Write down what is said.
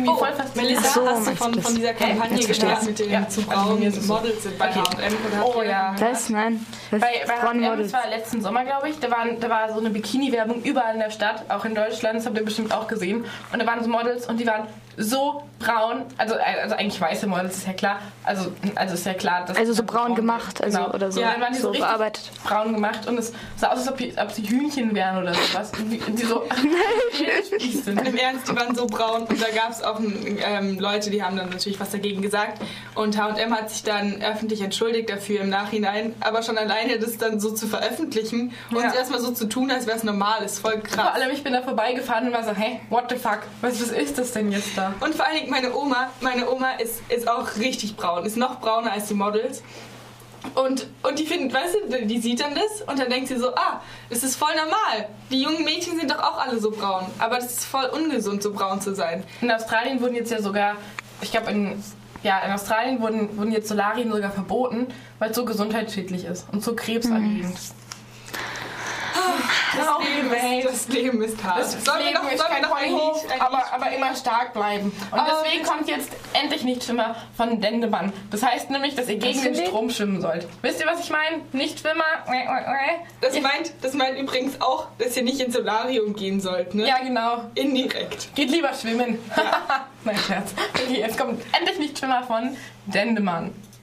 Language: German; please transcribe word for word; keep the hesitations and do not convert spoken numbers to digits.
irgendwie oh, voll fast. Melissa, so, hast du von, von dieser Kampagne Jetzt gehört verstehe mit den Ja, zu also braunen mir ist es so. Models bei Okay. H und M? Oh ja. Das, nein. Das Bei, bei H und M, Frauenmodels. das war letzten Sommer, glaube ich, da, waren, da war so eine Bikini-Werbung überall in der Stadt, auch in Deutschland, das habt ihr bestimmt auch gesehen. Und da waren so Models und die waren so braun, also, also eigentlich weiße Models, ist ja klar. Also, also ist ja klar, dass Also so braun gemacht, also genau. oder so, Ja, dann waren die so, so richtig bearbeitet. braun gemacht und es sah aus, als ob, die, ob sie Hühnchen wären oder sowas. Und die, und die so Und im Ernst, die waren so braun und da gab es auch ähm, Leute, die haben dann natürlich was dagegen gesagt und H und M hat sich dann öffentlich entschuldigt dafür im Nachhinein, aber schon alleine das dann so zu veröffentlichen und Ja. erstmal so zu tun, als wäre es normal, ist voll krass. Vor allem, ich bin da vorbeigefahren und war so, hey, what the fuck, was, was ist das denn jetzt da? Und vor allen Dingen meine Oma, meine Oma ist, ist auch richtig braun, ist noch brauner als die Models. Und, und die findet, weißt du, die sieht dann das und dann denkt sie so, ah, das ist voll normal. Die jungen Mädchen sind doch auch alle so braun. Aber das ist voll ungesund, so braun zu sein. In Australien wurden jetzt ja sogar, ich glaube in, ja, in Australien wurden, wurden jetzt Solarien sogar verboten, weil es so gesundheitsschädlich ist und so krebserregend. Das, Traurig, Leben, ey. ist, das Leben ist hart. Das Sollen wir Leben noch, ist sollen wir kein noch ein Hoch, Lied, ein aber, Lied aber immer stark bleiben. Und Aber deswegen bitte. kommt jetzt endlich Nichtschwimmer von Dendemann. Das heißt nämlich, dass ihr gegen für den ein Strom schwimmen sollt. Wisst ihr, was ich meine? Nichtschwimmer. Das meint, das meint übrigens auch, dass ihr nicht ins Solarium gehen sollt, ne? Ja, genau. Indirekt. Geht lieber schwimmen. Nein, Scherz. Okay, jetzt kommt endlich Nichtschwimmer von Dendemann.